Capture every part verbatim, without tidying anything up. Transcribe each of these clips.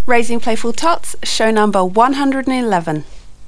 Raising Playful Tots, show number one hundred eleven.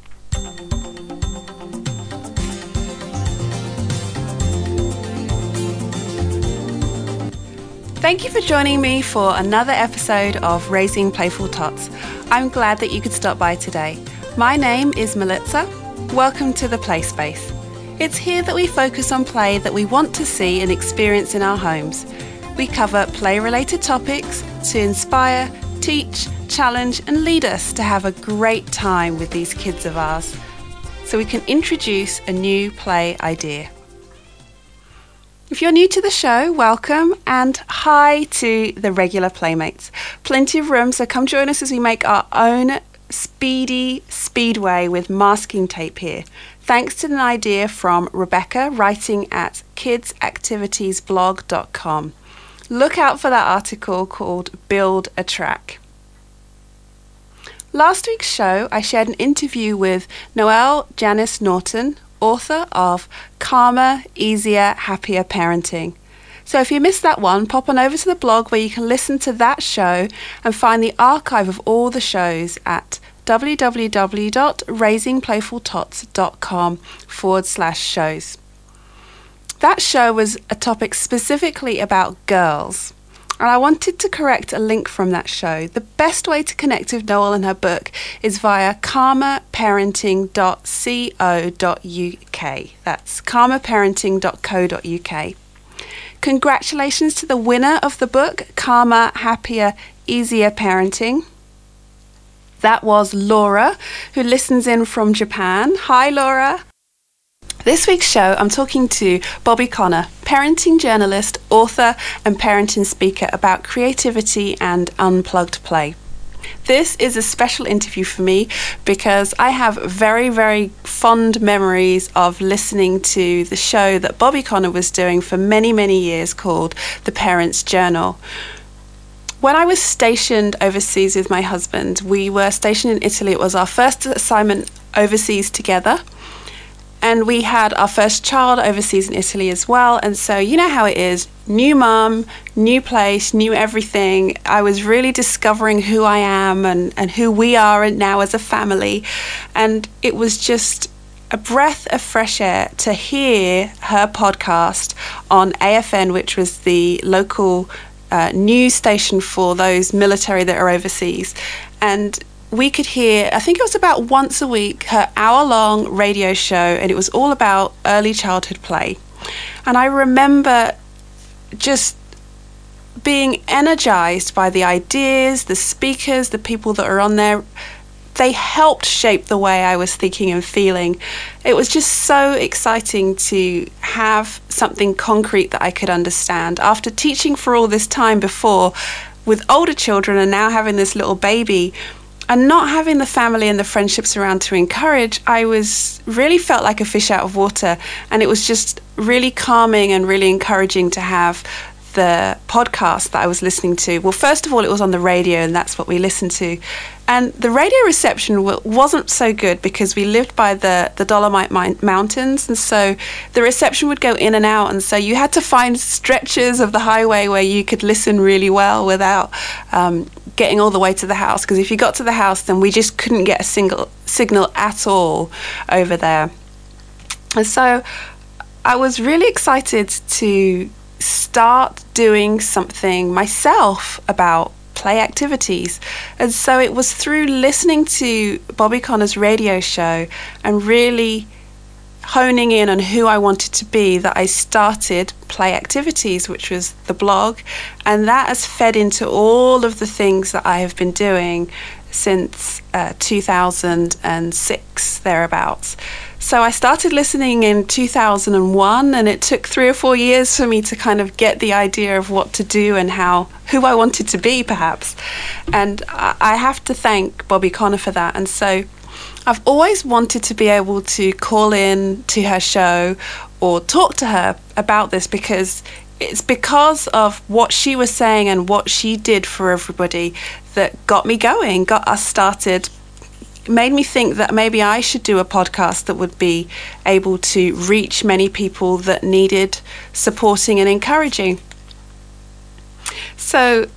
Thank you for joining me for another episode of Raising Playful Tots. I'm glad that you could stop by today. My name is Melitza. Welcome to the Play Space. It's here that we focus on play that we want to see and experience in our homes. We cover play-related topics to inspire, teach, challenge and lead us to have a great time with these kids of ours, so we can introduce a new play idea. If you're new to the show, welcome, and hi to the regular playmates. Plenty of room, so come join us as we make our own speedy speedway with masking tape here. Thanks to an idea from Rebecca, writing at kids activities blog dot com. Look out for that article called Build a Track. Last week's show, I shared an interview with Noelle Janice Norton, author of Calmer, Easier, Happier Parenting. So if you missed that one, pop on over to the blog where you can listen to that show and find the archive of all the shows at www.raisingplayfultots.com forward slash shows. That show was a topic specifically about girls, and I wanted to correct a link from that show. The best way to connect with Noelle and her book is via calmer parenting dot co dot uk. That's calmer parenting dot co dot uk. Congratulations to the winner of the book, Calmer, Happier, Easier Parenting. That was Laura, who listens in from Japan. Hi, Laura. This week's show, I'm talking to Bobby Connor, parenting journalist, author, and parenting speaker about creativity and unplugged play. This is a special interview for me because I have very, very fond memories of listening to the show that Bobby Connor was doing for many, many years called The Parents' Journal. When I was stationed overseas with my husband, we were stationed in Italy. It was our first assignment overseas together. And we had our first child overseas in Italy as well. And so you know how it is. New mum, new place, new everything. I was really discovering who I am and, and who we are now as a family. And it was just a breath of fresh air to hear her podcast on A F N, which was the local uh, news station for those military that are overseas. And we could hear, I think it was about once a week, her hour-long radio show, and it was all about early childhood play. And I remember just being energized by the ideas, the speakers, the people that are on there. They helped shape the way I was thinking and feeling. It was just so exciting to have something concrete that I could understand. After teaching for all this time before with older children and now having this little baby, and not having the family and the friendships around to encourage, I was really felt like a fish out of water. And it was just really calming and really encouraging to have the podcast that I was listening to. Well, first of all, it was on the radio, and that's what we listened to. And the radio reception w- wasn't so good because we lived by the, the Dolomite mi- Mountains. And so the reception would go in and out. And so you had to find stretches of the highway where you could listen really well without um, getting all the way to the house. Because if you got to the house, then we just couldn't get a single signal at all over there. And so I was really excited to start doing something myself about play activities. And so it was through listening to Bobby Connor's radio show and really honing in on who I wanted to be that I started Play Activities, which was the blog. And that has fed into all of the things that I have been doing since uh, two thousand six, thereabouts. So I started listening in two thousand one, and it took three or four years for me to kind of get the idea of what to do and how, who I wanted to be, perhaps. And I, I have to thank Bobby Connor for that. And so I've always wanted to be able to call in to her show or talk to her about this, because it's because of what she was saying and what she did for everybody that got me going, got us started, made me think that maybe I should do a podcast that would be able to reach many people that needed supporting and encouraging. So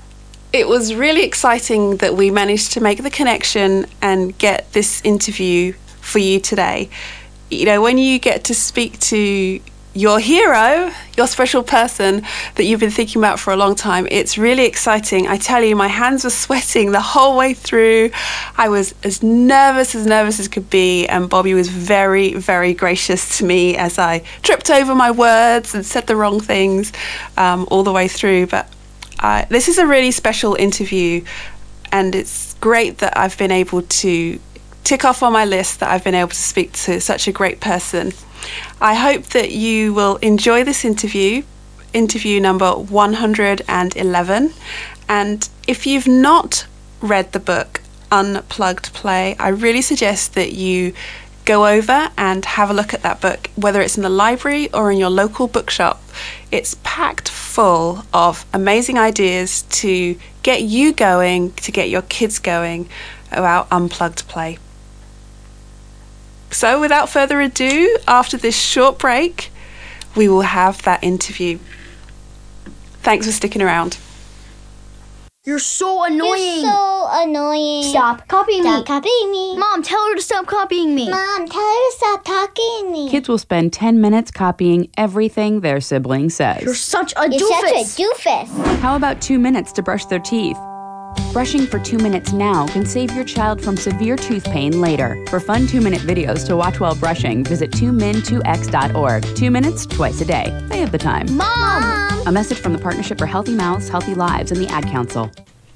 It was really exciting that we managed to make the connection and get this interview for you today. You know, when you get to speak to your hero, your special person that you've been thinking about for a long time, it's really exciting. I tell you, my hands were sweating the whole way through. I was as nervous as nervous as could be, and Bobby was very, very gracious to me as I tripped over my words and said the wrong things um, all the way through. But uh, this is a really special interview, and it's great that I've been able to tick off on my list that I've been able to speak to such a great person. I hope that you will enjoy this interview, interview number one hundred eleven. And if you've not read the book Unplugged Play, I really suggest that you go over and have a look at that book, whether it's in the library or in your local bookshop. It's packed full of amazing ideas to get you going, to get your kids going about unplugged play. So without further ado, after this short break, we will have that interview. Thanks for sticking around. You're so annoying. You're so annoying. Stop copying Stop me. copying me. Mom, tell her to stop copying me. Mom, tell her to stop talking me. Kids will spend ten minutes copying everything their sibling says. You're such a You're doofus. such a doofus. How about two minutes to brush their teeth? Brushing for two minutes now can save your child from severe tooth pain later. For fun two-minute videos to watch while brushing, visit two min two x dot org. Two minutes, twice a day. They have the time. Mom! Mom. A message from the Partnership for Healthy Mouths, Healthy Lives, and the Ad Council.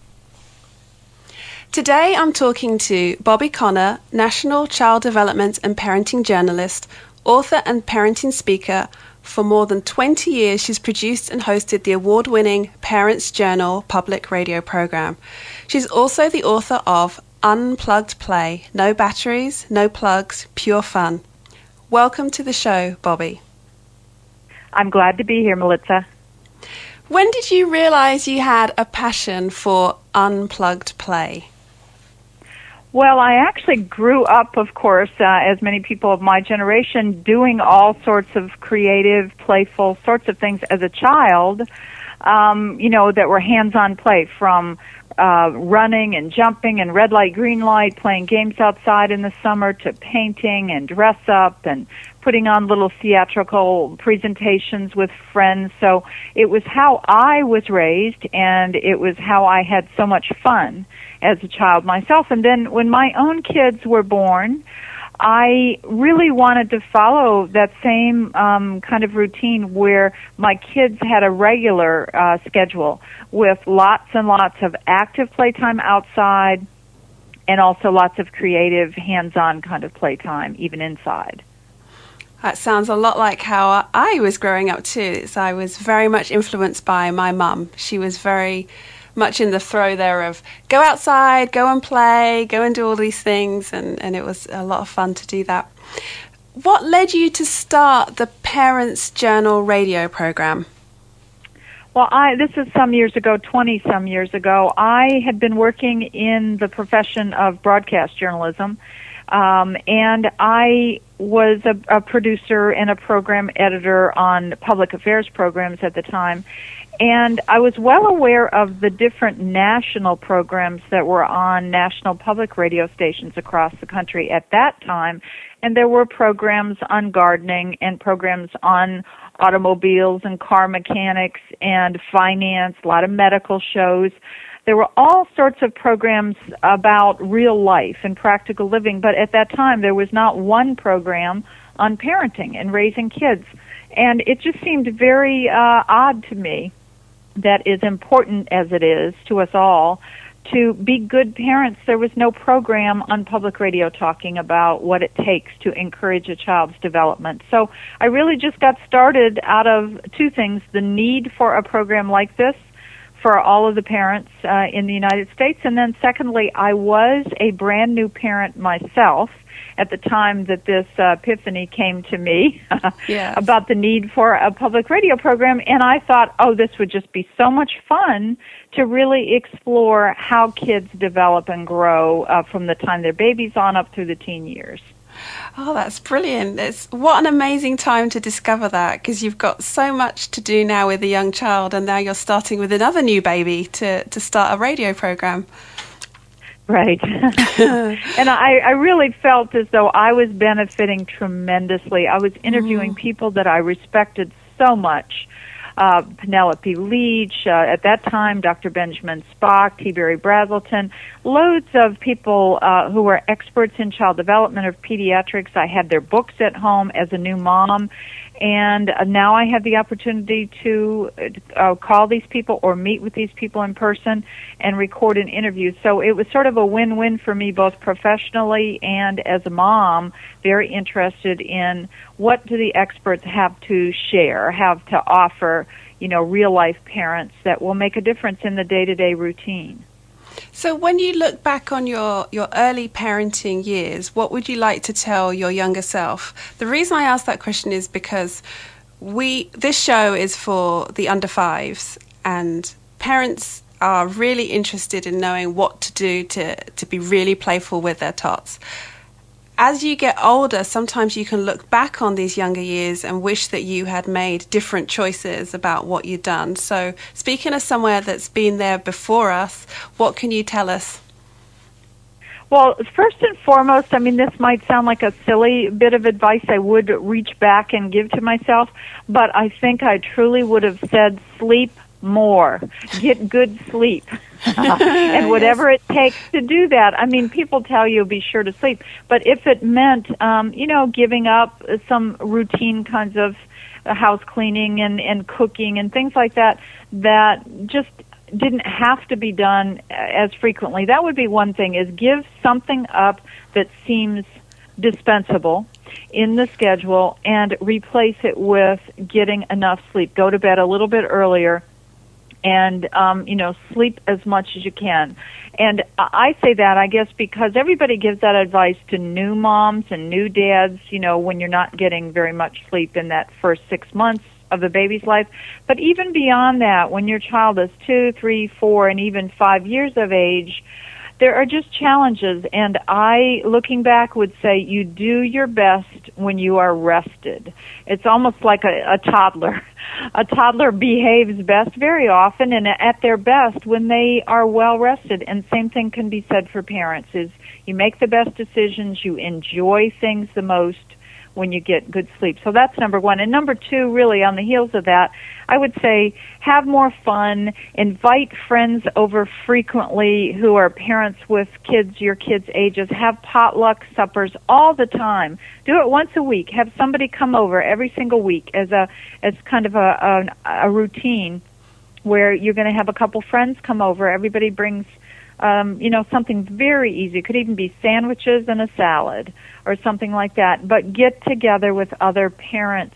Today I'm talking to Bobby Connor, National Child Development and Parenting Journalist, author and parenting speaker. For more than twenty years, she's produced and hosted the award-winning Parents Journal public radio program. She's also the author of Unplugged Play, No Batteries, No Plugs, Pure Fun. Welcome to the show, Bobby. I'm glad to be here, Melissa. When did you realize you had a passion for unplugged play? Well, I actually grew up, of course, uh, as many people of my generation, doing all sorts of creative, playful sorts of things as a child, um, you know, that were hands-on play, from uh, running and jumping and red light, green light, playing games outside in the summer, to painting and dress up and putting on little theatrical presentations with friends. So it was how I was raised, and it was how I had so much fun as a child myself. And then when my own kids were born, I really wanted to follow that same um, kind of routine where my kids had a regular uh, schedule with lots and lots of active playtime outside and also lots of creative, hands-on kind of playtime, even inside. That sounds a lot like how I was growing up too. So I was very much influenced by my mum. She was very much in the throw there of go outside, go and play, go and do all these things, and, and it was a lot of fun to do that. What led you to start the Parents Journal radio program? Well, I this is some years ago, twenty-some years ago. I had been working in the profession of broadcast journalism, um, and I was a, a producer and a program editor on public affairs programs at the time. And I was well aware of the different national programs that were on national public radio stations across the country at that time. And there were programs on gardening and programs on automobiles and car mechanics and finance, a lot of medical shows. There were all sorts of programs about real life and practical living. But at that time, there was not one program on parenting and raising kids. And it just seemed very uh, odd to me, that is important as it is to us all, to be good parents. There was no program on public radio talking about what it takes to encourage a child's development. So I really just got started out of two things: the need for a program like this for all of the parents uh, in the United States, and then secondly, I was a brand new parent myself at the time that this uh, epiphany came to me Yes. about the need for a public radio program, and I thought, oh, this would just be so much fun to really explore how kids develop and grow uh, from the time they're babies on up through the teen years. Oh, that's brilliant. It's what an amazing time to discover that, because you've got so much to do now with a young child, and now you're starting with another new baby to, to start a radio program. Right. And I, I really felt as though I was benefiting tremendously. I was interviewing mm. people that I respected so much. Uh, Penelope Leach, uh, at that time, Doctor Benjamin Spock, T. Berry Brazelton, loads of people uh, who were experts in child development or pediatrics. I had their books at home as a new mom, and uh, now I have the opportunity to uh, call these people or meet with these people in person and record an interview. So it was sort of a win-win for me, both professionally and as a mom, very interested in what do the experts have to share, have to offer, you know, real-life parents that will make a difference in the day-to-day routine. So when you look back on your, your early parenting years, what would you like to tell your younger self? The reason I ask that question is because we this show is for the under fives, and parents are really interested in knowing what to do to, to be really playful with their tots. As you get older, sometimes you can look back on these younger years and wish that you had made different choices about what you'd done. So speaking of somewhere that's been there before us, what can you tell us? Well, first and foremost, I mean, this might sound like a silly bit of advice I would reach back and give to myself, but I think I truly would have said sleep more. Get good sleep. And whatever yes. it takes to do that. I mean, people tell you be sure to sleep, but if it meant, um, you know, giving up some routine kinds of house cleaning and, and cooking and things like that, that just didn't have to be done as frequently. That would be one thing, is give something up that seems dispensable in the schedule and replace it with getting enough sleep. Go to bed a little bit earlier and, um, you know, sleep as much as you can. And I say that, I guess, because everybody gives that advice to new moms and new dads, you know, when you're not getting very much sleep in that first six months of the baby's life. But even beyond that, when your child is two, three, four, and even five years of age, there are just challenges. And I, looking back, would say you do your best when you are rested. It's almost like a, a toddler. A toddler behaves best very often and at their best when they are well rested. And same thing can be said for parents, is you make the best decisions, you enjoy things the most when you get good sleep. So that's number one. And number two, really on the heels of that, I would say have more fun, invite friends over frequently who are parents with kids your kids' ages, have potluck suppers all the time. Do it once a week. Have somebody come over every single week as a as kind of a, a, a routine where you're going to have a couple friends come over. Everybody brings Um, you know, something very easy. It could even be sandwiches and a salad or something like that. But get together with other parents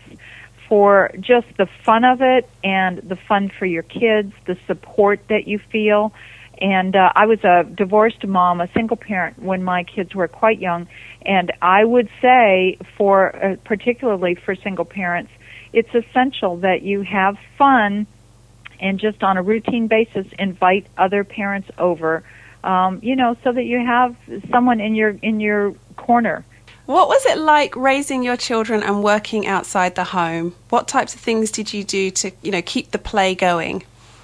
for just the fun of it and the fun for your kids, the support that you feel. And uh, I was a divorced mom, a single parent, when my kids were quite young. And I would say, for uh, particularly for single parents, it's essential that you have fun and just on a routine basis invite other parents over, um, you know, so that you have someone in your in your corner. What was it like raising your children and working outside the home? What types of things did you do to, you know, keep the play going?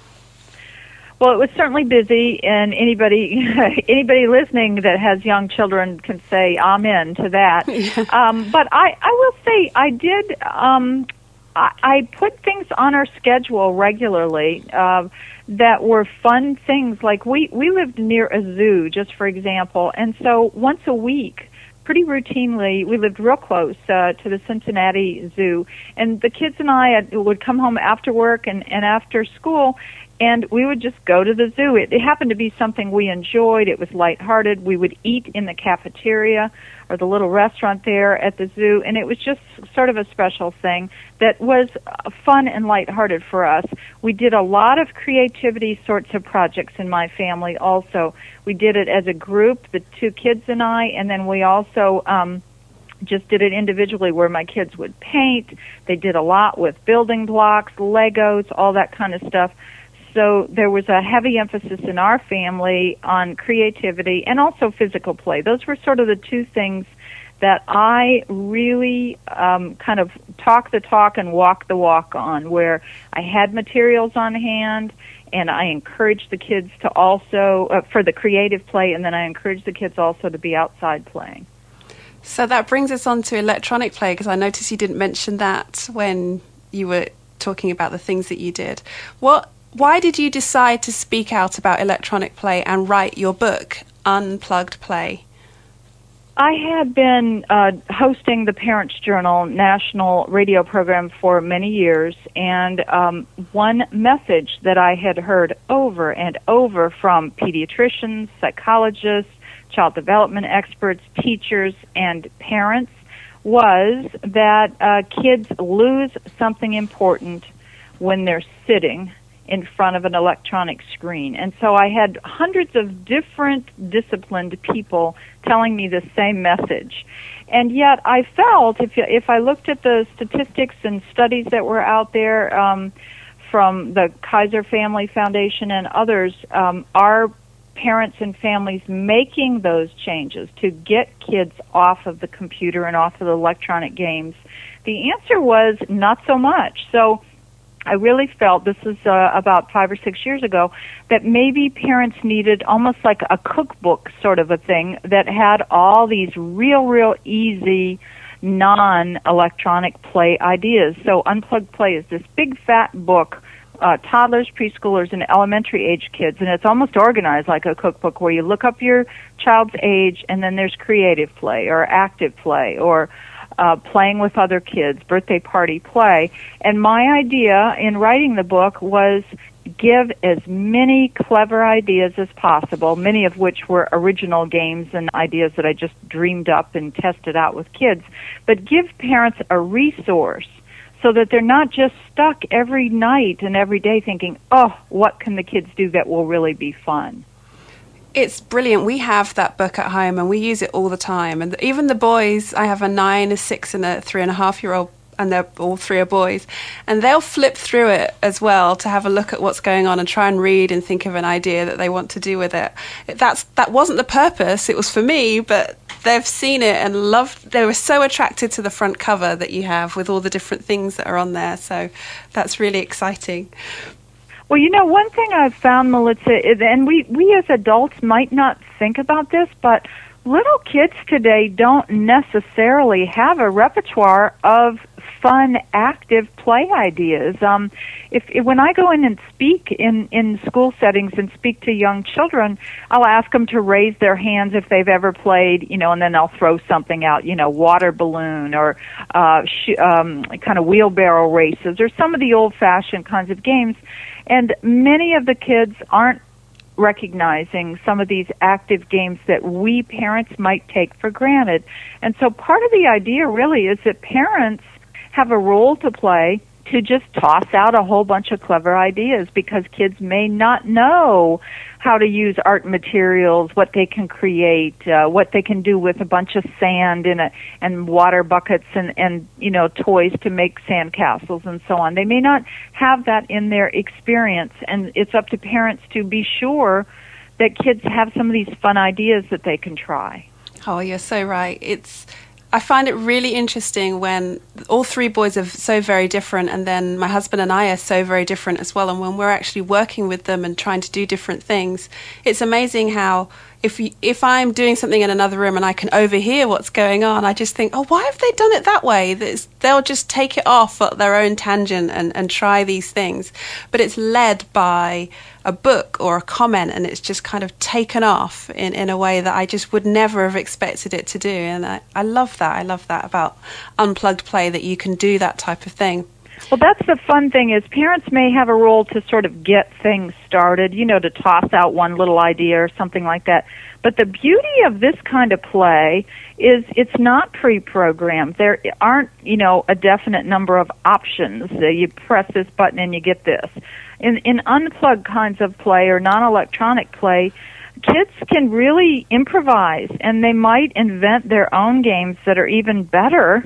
Well, it was certainly busy, and anybody anybody listening that has young children can say amen to that. Yeah. Um, but I, I will say I did... Um, I put things on our schedule regularly uh, that were fun things. Like we, we lived near a zoo, just for example, and so once a week, pretty routinely, we lived real close uh, to the Cincinnati Zoo, and the kids and I had, would come home after work and, and after school, and we would just go to the zoo. It, it happened to be something we enjoyed. It was lighthearted. We would eat in the cafeteria or the little restaurant there at the zoo, and it was just sort of a special thing that was fun and lighthearted for us. We did a lot of creativity sorts of projects in my family also. We did it as a group, the two kids and I, and then we also um, just did it individually where my kids would paint. They did a lot with building blocks, Legos, all that kind of stuff. So there was a heavy emphasis in our family on creativity and also physical play. Those were sort of the two things that I really um, kind of talk the talk and walk the walk on, where I had materials on hand, and I encouraged the kids to also, uh, for the creative play, and then I encouraged the kids also to be outside playing. So that brings us on to electronic play, because I noticed you didn't mention that when you were talking about the things that you did. What? Why did you decide to speak out about electronic play and write your book, Unplugged Play? I had been uh, hosting the Parents Journal national radio program for many years, and um, one message that I had heard over and over from pediatricians, psychologists, child development experts, teachers, and parents was that uh, kids lose something important when they're sitting in front of an electronic screen. And so I had hundreds of different disciplined people telling me the same message. And yet I felt, if if I looked at the statistics and studies that were out there um, from the Kaiser Family Foundation and others, um, are parents and families making those changes to get kids off of the computer and off of the electronic games? The answer was not so much. So I really felt, this is uh, about five or six years ago, that maybe parents needed almost like a cookbook sort of a thing that had all these real, real easy non-electronic play ideas. So Unplugged Play is this big fat book, uh, toddlers, preschoolers, and elementary age kids, and it's almost organized like a cookbook where you look up your child's age, and then there's creative play or active play or Uh, playing with other kids, birthday party play. And my idea in writing the book was give as many clever ideas as possible, many of which were original games and ideas that I just dreamed up and tested out with kids, but give parents a resource so that they're not just stuck every night and every day thinking, oh, what can the kids do that will really be fun? It's brilliant. We have that book at home and we use it all the time. And even the boys, I have a nine, a six, and a three and a half year old, and they're all three are boys. And they'll flip through it as well to have a look at what's going on and try and read and think of an idea that they want to do with it. That's that wasn't the purpose. It was for me, but they've seen it and loved. They were so attracted to the front cover that you have with all the different things that are on there. So that's really exciting. Well, you know, one thing I've found, Melissa, is, and we, we as adults might not think about this, but little kids today don't necessarily have a repertoire of fun, active play ideas. Um, if, if when I go in and speak in, in school settings and speak to young children, I'll ask them to raise their hands if they've ever played, you know, and then I'll throw something out, you know, water balloon or uh, sh- um, kind of wheelbarrow races or some of the old-fashioned kinds of games. And many of the kids aren't recognizing some of these active games that we parents might take for granted. And so part of the idea really is that parents have a role to play to just toss out a whole bunch of clever ideas, because kids may not know how to use art materials, what they can create, uh, what they can do with a bunch of sand in a, and water buckets and, and, you know, toys to make sand castles and so on. They may not have that in their experience, and it's up to parents to be sure that kids have some of these fun ideas that they can try. Oh, you're so right. It's I find it really interesting when all three boys are so very different, and then my husband and I are so very different as well. And when we're actually working with them and trying to do different things, it's amazing how if you, if I'm doing something in another room and I can overhear what's going on, I just think, oh, why have they done it that way? That's, they'll just take it off at their own tangent and, and try these things. But it's led by a book or a comment, and it's just kind of taken off in, in a way that I just would never have expected it to do. And I, I love that. I love that about Unplugged Play, that you can do that type of thing. Well, that's the fun thing, is parents may have a role to sort of get things started, you know, to toss out one little idea or something like that. But the beauty of this kind of play is it's not pre-programmed. There aren't, you know, a definite number of options. Uh, you press this button and you get this. In, in unplugged kinds of play or non-electronic play, kids can really improvise, and they might invent their own games that are even better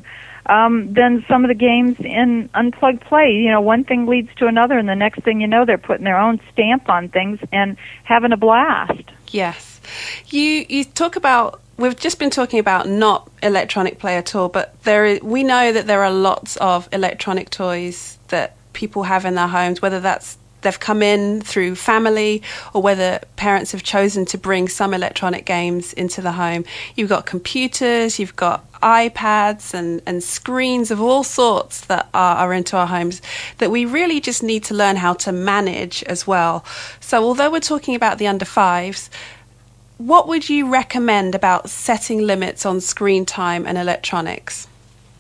um, then some of the games in Unplugged Play, you know, one thing leads to another, and the next thing you know, they're putting their own stamp on things and having a blast. Yes. You you talk about, we've just been talking about not electronic play at all, but there is, we know that there are lots of electronic toys that people have in their homes, whether that's they've come in through family or whether parents have chosen to bring some electronic games into the home. You've got computers, you've got iPads and, and screens of all sorts that are, are into our homes that we really just need to learn how to manage as well. So although we're talking about the under fives, what would you recommend about setting limits on screen time and electronics?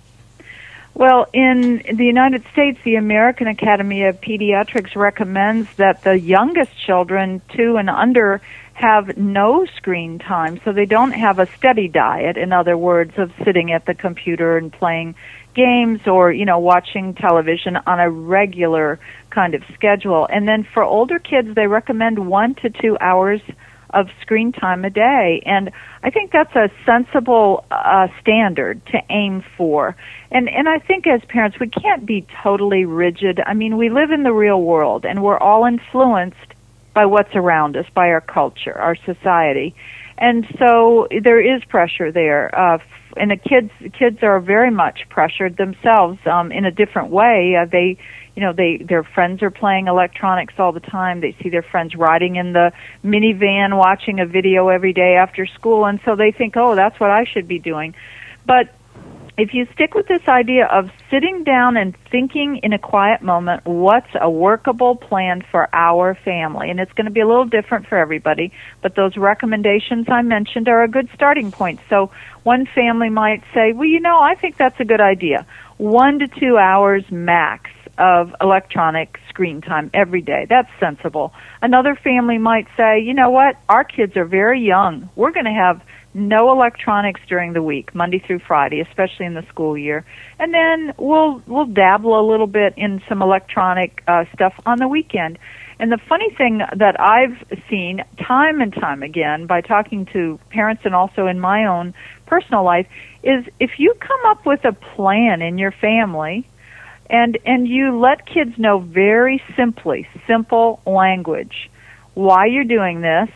Well, in the United States, the American Academy of Pediatrics recommends that the youngest children, two and under, have no screen time, so they don't have a steady diet, in other words, of sitting at the computer and playing games or, you know, watching television on a regular kind of schedule. And then for older kids, they recommend one to two hours of screen time a day. And I think that's a sensible uh, standard to aim for. And and I think as parents, we can't be totally rigid. I mean, we live in the real world, and we're all influenced by what's around us, by our culture, our society. And so there is pressure there. Uh, and the kids kids are very much pressured themselves um, in a different way. Uh, they You know, they their friends are playing electronics all the time. They see their friends riding in the minivan, watching a video every day after school, and so they think, oh, that's what I should be doing. But if you stick with this idea of sitting down and thinking in a quiet moment, what's a workable plan for our family? And it's going to be a little different for everybody, but those recommendations I mentioned are a good starting point. So one family might say, well, you know, I think that's a good idea. One to two hours max of electronic screen time every day. That's sensible. Another family might say, you know what, our kids are very young. We're going to have no electronics during the week, Monday through Friday, especially in the school year. And then we'll we'll dabble a little bit in some electronic uh, stuff on the weekend. And the funny thing that I've seen time and time again by talking to parents and also in my own personal life is if you come up with a plan in your family and and you let kids know very simply, simple language, why you're doing this,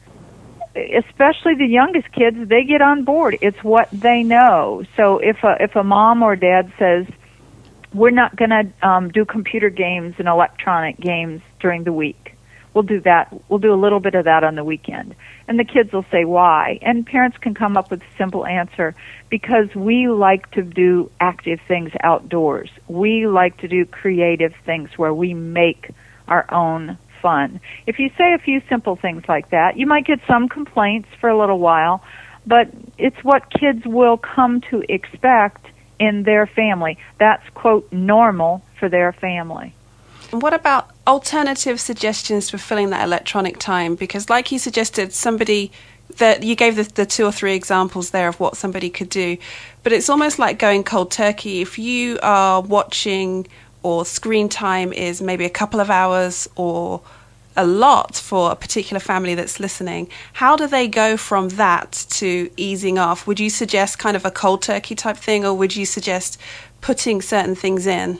especially the youngest kids, they get on board. It's what they know. So if a, if a mom or dad says, we're not going to um, do computer games and electronic games during the week, we'll do that. We'll do a little bit of that on the weekend. And the kids will say, why? And parents can come up with a simple answer. Because we like to do active things outdoors. We like to do creative things where we make our own fun. If you say a few simple things like that, you might get some complaints for a little while, but it's what kids will come to expect in their family. That's, quote, normal for their family. And what about alternative suggestions for filling that electronic time? Because like you suggested, somebody that you gave the, the two or three examples there of what somebody could do, but it's almost like going cold turkey. If you are watching or screen time is maybe a couple of hours or a lot for a particular family that's listening, how do they go from that to easing off? Would you suggest kind of a cold turkey type thing, or would you suggest putting certain things in?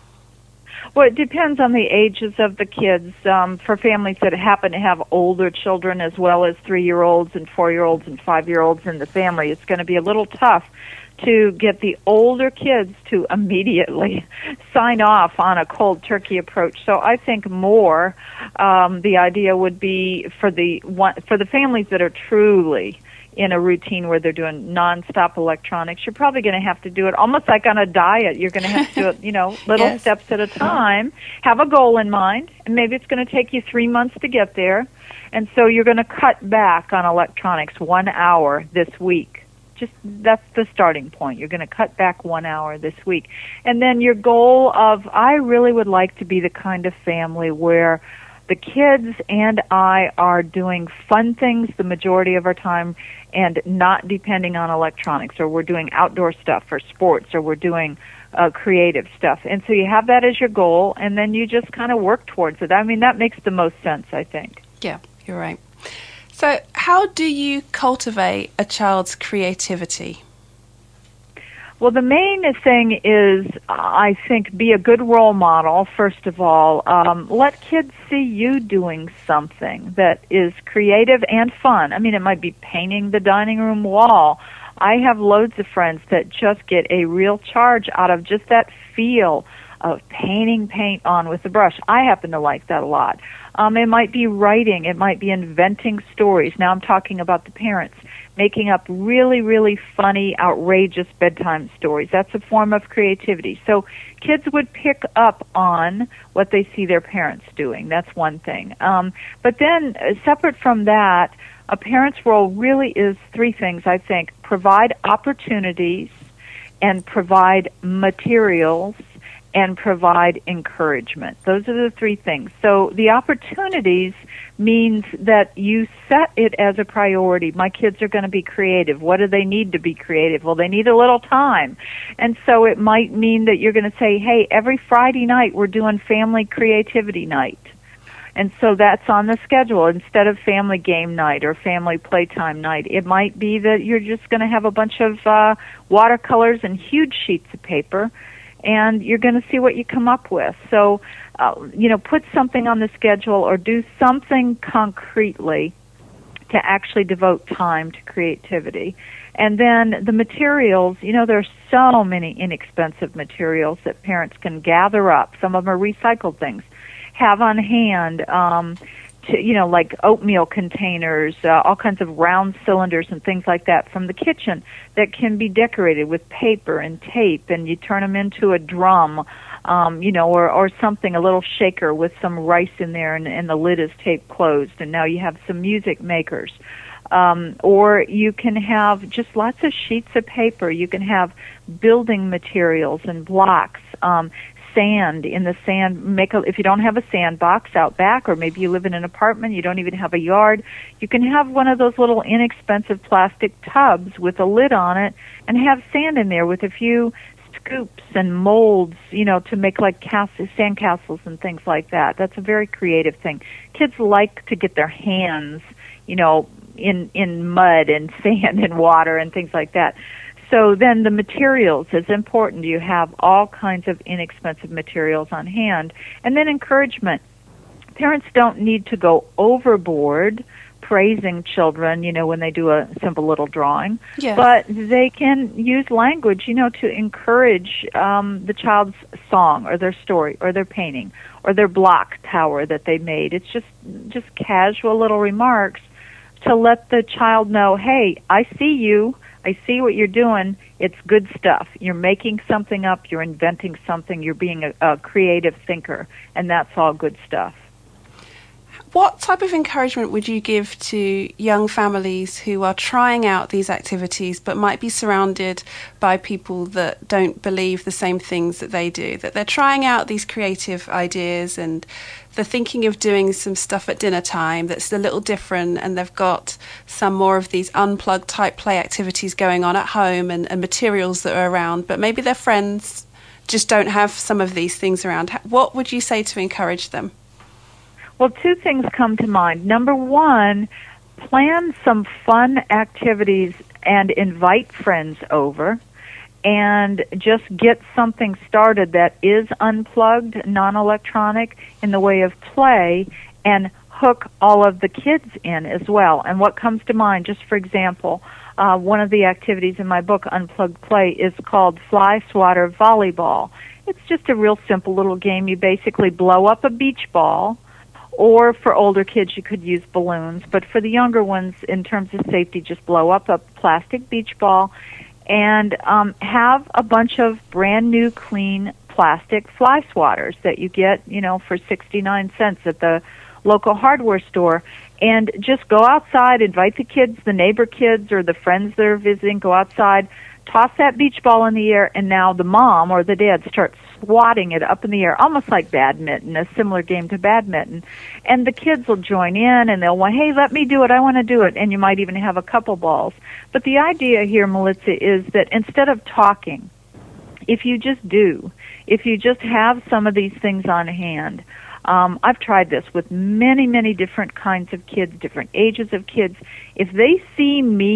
Well, it depends on the ages of the kids. Um, for families that happen to have older children as well as three-year-olds and four-year-olds and five-year-olds in the family, it's going to be a little tough to get the older kids to immediately sign off on a cold turkey approach. So I think more um, the idea would be for the one, for the families that are truly in a routine where they're doing nonstop electronics, you're probably going to have to do it almost like on a diet. You're going to have to do it, you know, little yes. steps at a time. Have a goal in mind, and maybe it's going to take you three months to get there. And so you're going to cut back on electronics one hour this week. Just that's the starting point. You're going to cut back one hour this week. And then your goal of, I really would like to be the kind of family where the kids and I are doing fun things the majority of our time and not depending on electronics, or we're doing outdoor stuff or sports, or we're doing uh, creative stuff. And so you have that as your goal, and then you just kind of work towards it. I mean, that makes the most sense, I think. Yeah, you're right. So how do you cultivate a child's creativity? Well, the main thing is, I think, be a good role model, first of all. Um, let kids see you doing something that is creative and fun. I mean, it might be painting the dining room wall. I have loads of friends that just get a real charge out of just that feel of painting paint on with the brush. I happen to like that a lot. Um, it might be writing. It might be inventing stories. Now I'm talking about the parents. Making up really, really funny, outrageous bedtime stories. That's a form of creativity. So kids would pick up on what they see their parents doing. That's one thing. Um, but then, uh, separate from that, a parent's role really is three things, I think. Provide opportunities and provide materials and provide encouragement. Those are the three things. So the opportunities means that you set it as a priority. My kids are going to be creative. What do they need to be creative? Well, they need a little time. And so it might mean that you're going to say, hey, every Friday night we're doing family creativity night. And so that's on the schedule instead of family game night or family playtime night. It might be that you're just going to have a bunch of uh, watercolors and huge sheets of paper, and you're going to see what you come up with. So, uh, you know, put something on the schedule or do something concretely to actually devote time to creativity. And then the materials, you know, there's so many inexpensive materials that parents can gather up. Some of them are recycled things. Have on hand, um, to, you know, like oatmeal containers, uh, all kinds of round cylinders and things like that from the kitchen that can be decorated with paper and tape, and you turn them into a drum, um, you know, or, or something, a little shaker with some rice in there, and, and the lid is taped closed, and now you have some music makers. Um, or you can have just lots of sheets of paper. You can have building materials and blocks. Um, sand in the sand make a, if you don't have a sandbox out back, or maybe you live in an apartment, you don't even have a yard, you can have one of those little inexpensive plastic tubs with a lid on it and have sand in there with a few scoops and molds, you know, to make like castles, sand castles and things like that. That's a very creative thing. Kids like to get their hands, you know, in in mud and sand and water and things like that. So then the materials is important. You have all kinds of inexpensive materials on hand. And then encouragement. Parents don't need to go overboard praising children, you know, when they do a simple little drawing. Yeah. But they can use language, you know, to encourage um, the child's song or their story or their painting or their block tower that they made. It's just just casual little remarks to let the child know, hey, I see you. I see what you're doing. It's good stuff. You're making something up. You're inventing something. You're being a, a creative thinker, and that's all good stuff. What type of encouragement would you give to young families who are trying out these activities but might be surrounded by people that don't believe the same things that they do, that they're trying out these creative ideas and they're thinking of doing some stuff at dinner time that's a little different, and they've got some more of these unplugged type play activities going on at home and, and materials that are around, but maybe their friends just don't have some of these things around? What would you say to encourage them? Well, two things come to mind. Number one, plan some fun activities and invite friends over and just get something started that is unplugged, non-electronic in the way of play, and hook all of the kids in as well. And what comes to mind, just for example, uh, one of the activities in my book, Unplugged Play, is called Fly Swatter Volleyball. It's just a real simple little game. You basically blow up a beach ball, or for older kids, you could use balloons. But for the younger ones, in terms of safety, just blow up a plastic beach ball and um, have a bunch of brand new, clean plastic fly swatters that you get, you know, for sixty-nine cents at the local hardware store. And just go outside, invite the kids, the neighbor kids, or the friends that are visiting, go outside, toss that beach ball in the air, and now the mom or the dad starts swatting it up in the air, almost like badminton, a similar game to badminton. And the kids will join in, and they'll want, hey, let me do it, I want to do it. And you might even have a couple balls. But the idea here, Melissa, is that instead of talking, if you just do, if you just have some of these things on hand, um, I've tried this with many, many different kinds of kids, different ages of kids. If they see me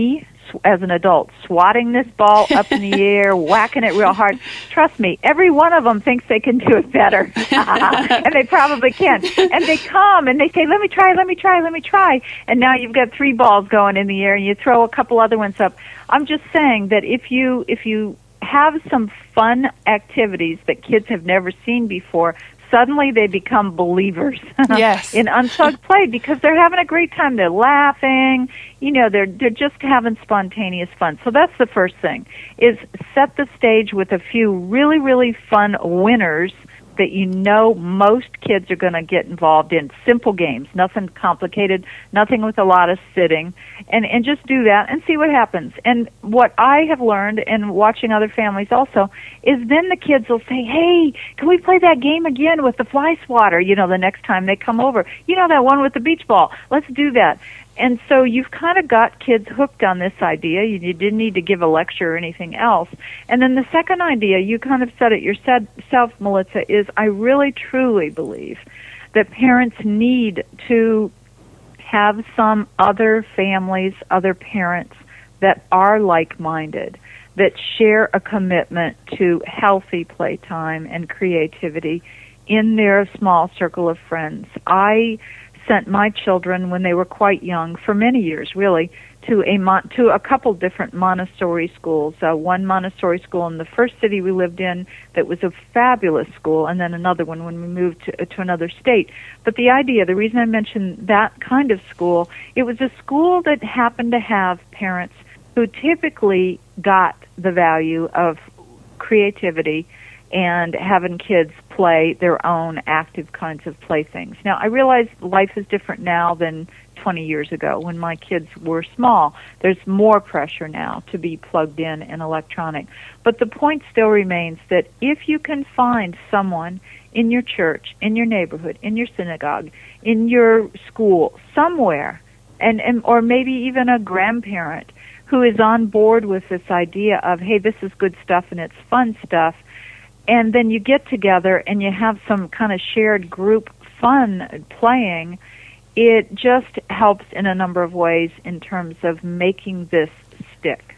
as an adult, swatting this ball up in the air, whacking it real hard. Trust me, every one of them thinks they can do it better. And they probably can. And they come and they say, let me try, let me try, let me try. And now you've got three balls going in the air and you throw a couple other ones up. I'm just saying that if you if you have some fun activities that kids have never seen before, suddenly they become believers yes. in unplugged play because they're having a great time. They're laughing. You know, they're they're just having spontaneous fun. So that's the first thing, is set the stage with a few really, really fun winners that you know most kids are going to get involved in. Simple games, nothing complicated, nothing with a lot of sitting, and, and just do that and see what happens. And what I have learned in watching other families also is then the kids will say, hey, can we play that game again with the fly swatter, you know, the next time they come over? You know, that one with the beach ball. Let's do that. And so you've kind of got kids hooked on this idea. You, you didn't need to give a lecture or anything else. And then the second idea, you kind of said it yourself, Melissa, is I really truly believe that parents need to have some other families, other parents that are like-minded, that share a commitment to healthy playtime and creativity in their small circle of friends. I sent my children when they were quite young, for many years really, to a mon- to a couple different Montessori schools. Uh, one Montessori school in the first city we lived in that was a fabulous school, and then another one when we moved to, to another state. But the idea, the reason I mentioned that kind of school, it was a school that happened to have parents who typically got the value of creativity and having kids play their own active kinds of playthings. Now, I realize life is different now than twenty years ago when my kids were small. There's more pressure now to be plugged in and electronic. But the point still remains that if you can find someone in your church, in your neighborhood, in your synagogue, in your school, somewhere, and, and or maybe even a grandparent who is on board with this idea of, hey, this is good stuff and it's fun stuff, and then you get together and you have some kind of shared group fun playing, it just helps in a number of ways in terms of making this stick.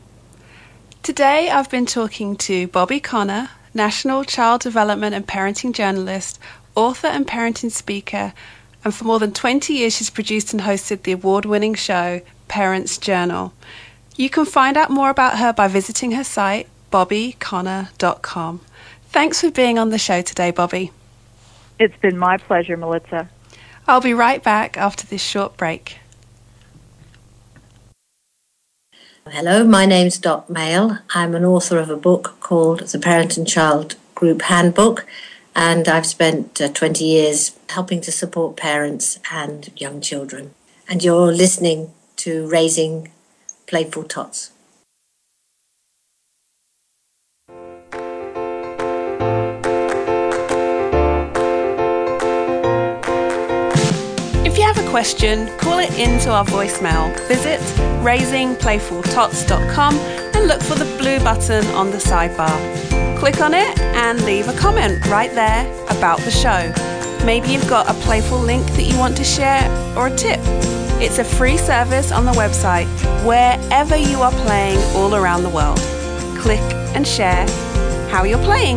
Today I've been talking to Bobby Connor, National Child Development and Parenting Journalist, author and parenting speaker, and for more than twenty years she's produced and hosted the award-winning show Parents Journal. You can find out more about her by visiting her site, bobby connor dot com. Thanks for being on the show today, Bobby. It's been my pleasure, Melissa. I'll be right back after this short break. Hello, my name's Dot Mail. I'm an author of a book called The Parent and Child Group Handbook, and I've spent uh, twenty years helping to support parents and young children. And you're listening to Raising Playful Tots. If you have a question, call it into our voicemail. Visit raising playful tots dot com and look for the blue button on the sidebar. Click on it and leave a comment right there about the show. Maybe you've got a playful link that you want to share or a tip. It's a free service on the website wherever you are playing all around the world. Click and share how you're playing.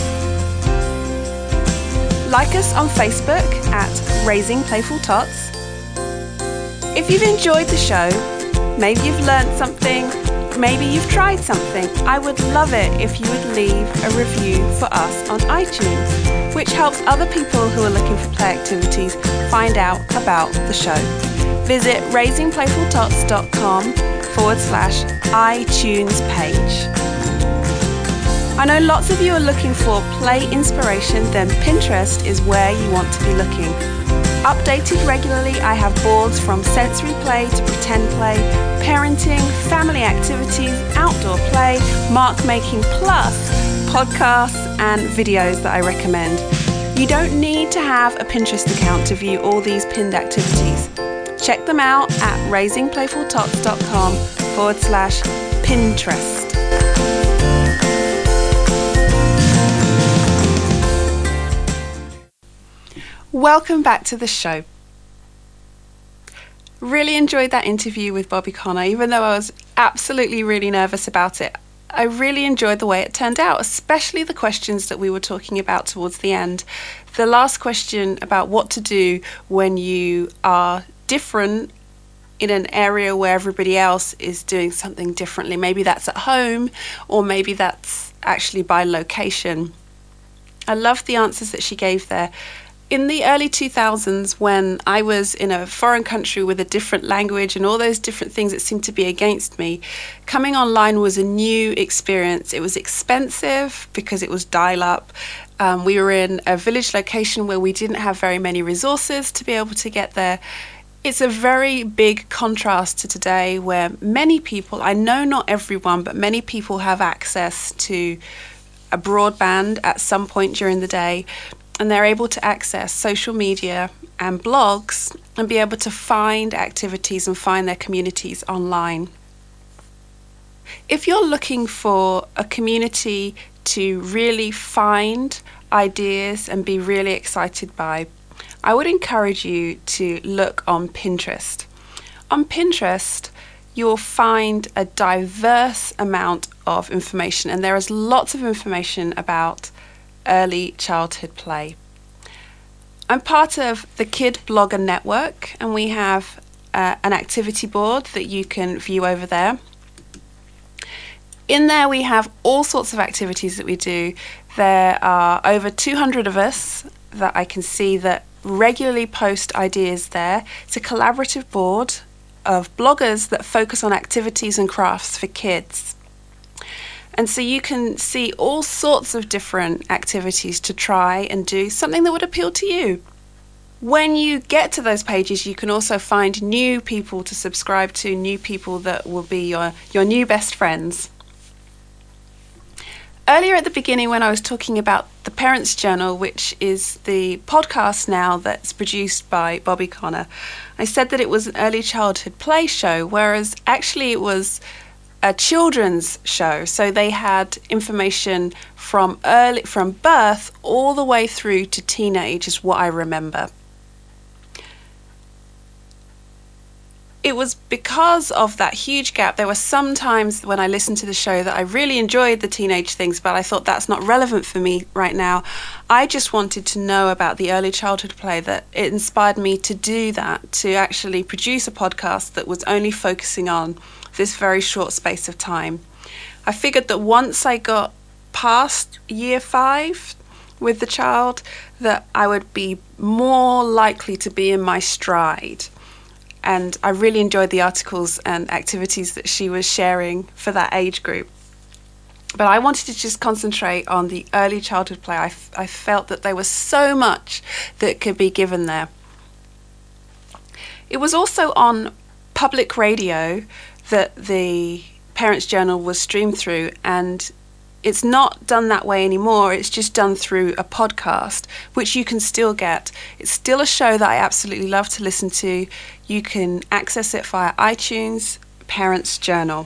Like us on Facebook at Raising Playful Tots. If you've enjoyed the show, maybe you've learned something, maybe you've tried something, I would love it if you would leave a review for us on iTunes, which helps other people who are looking for play activities find out about the show. Visit raising playful tots dot com forward slash iTunes page. I know lots of you are looking for play inspiration, then Pinterest is where you want to be looking. Updated regularly, I have boards from sensory play to pretend play, parenting, family activities, outdoor play, mark making, plus podcasts and videos that I recommend. You don't need to have a Pinterest account to view all these pinned activities. Check them out at raising playful tots dot com forward slash Pinterest. Welcome back to the show. Really enjoyed that interview with Bobby Connor, even though I was absolutely really nervous about it. I really enjoyed the way it turned out, especially the questions that we were talking about towards the end. The last question about what to do when you are different in an area where everybody else is doing something differently. Maybe that's at home, or maybe that's actually by location. I loved the answers that she gave there. In the early two thousands, when I was in a foreign country with a different language and all those different things that seemed to be against me, coming online was a new experience. It was expensive because it was dial-up. Um, we were in a village location where we didn't have very many resources to be able to get there. It's a very big contrast to today, where many people, I know not everyone, but many people have access to a broadband at some point during the day, and they're able to access social media and blogs and be able to find activities and find their communities online. If you're looking for a community to really find ideas and be really excited by, I would encourage you to look on Pinterest. On Pinterest, you'll find a diverse amount of information, and there is lots of information about early childhood play. I'm part of the Kid Blogger Network, and we have uh, an activity board that you can view over there. In there we have all sorts of activities that we do. There are over two hundred of us that I can see that regularly post ideas there. It's a collaborative board of bloggers that focus on activities and crafts for kids. And so you can see all sorts of different activities to try and do something that would appeal to you. When you get to those pages, you can also find new people to subscribe to, new people that will be your, your new best friends. Earlier at the beginning, when I was talking about the Parents' Journal, which is the podcast now that's produced by Bobby Connor, I said that it was an early childhood play show, whereas actually it was a children's show. So they had information from early, from birth all the way through to teenage, is what I remember. It was because of that huge gap. There were some times when I listened to the show that I really enjoyed the teenage things, but I thought that's not relevant for me right now. I just wanted to know about the early childhood play, that it inspired me to do that, to actually produce a podcast that was only focusing on this very short space of time. I figured that once I got past year five with the child, that I would be more likely to be in my stride. And I really enjoyed the articles and activities that she was sharing for that age group. But I wanted to just concentrate on the early childhood play. I, f- I felt that there was so much that could be given there. It was also on public radio that the Parents' Journal was streamed through, and it's not done that way anymore. It's just done through a podcast, which you can still get. It's still a show that I absolutely love to listen to. You can access it via iTunes, Parents' Journal.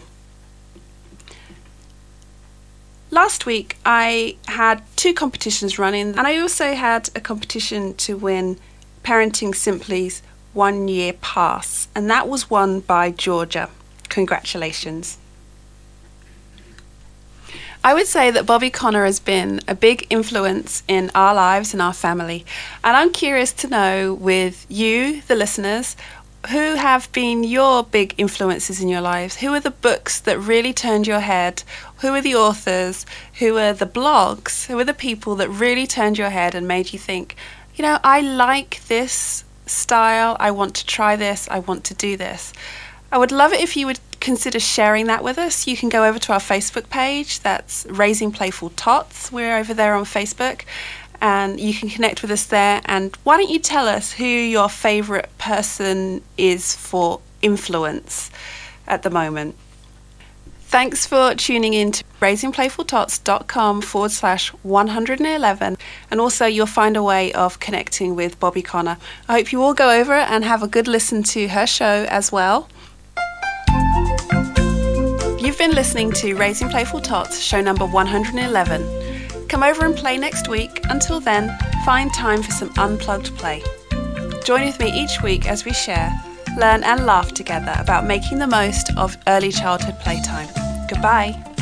Last week, I had two competitions running, and I also had a competition to win Parenting Simply's One Year Pass, and that was won by Georgia. Congratulations. I would say that Bobby Connor has been a big influence in our lives and our family. And I'm curious to know, with you, the listeners, who have been your big influences in your lives? Who are the books that really turned your head? Who are the authors? Who are the blogs? Who are the people that really turned your head and made you think, you know, I like this style. I want to try this. I want to do this. I would love it if you would consider sharing that with us. You can go over to our Facebook page. That's Raising Playful Tots. We're over there on Facebook, and you can connect with us there. And why don't you tell us who your favorite person is for influence at the moment? Thanks for tuning in to raisingplayfultots.com forward slash 111. And also you'll find a way of connecting with Bobby Connor. I hope you all go over and have a good listen to her show as well. You've been listening to Raising Playful Tots, show number one hundred eleven. Come over and play next week. Until then, find time for some unplugged play. Join with me each week as we share learn and laugh together about making the most of early childhood playtime. Goodbye.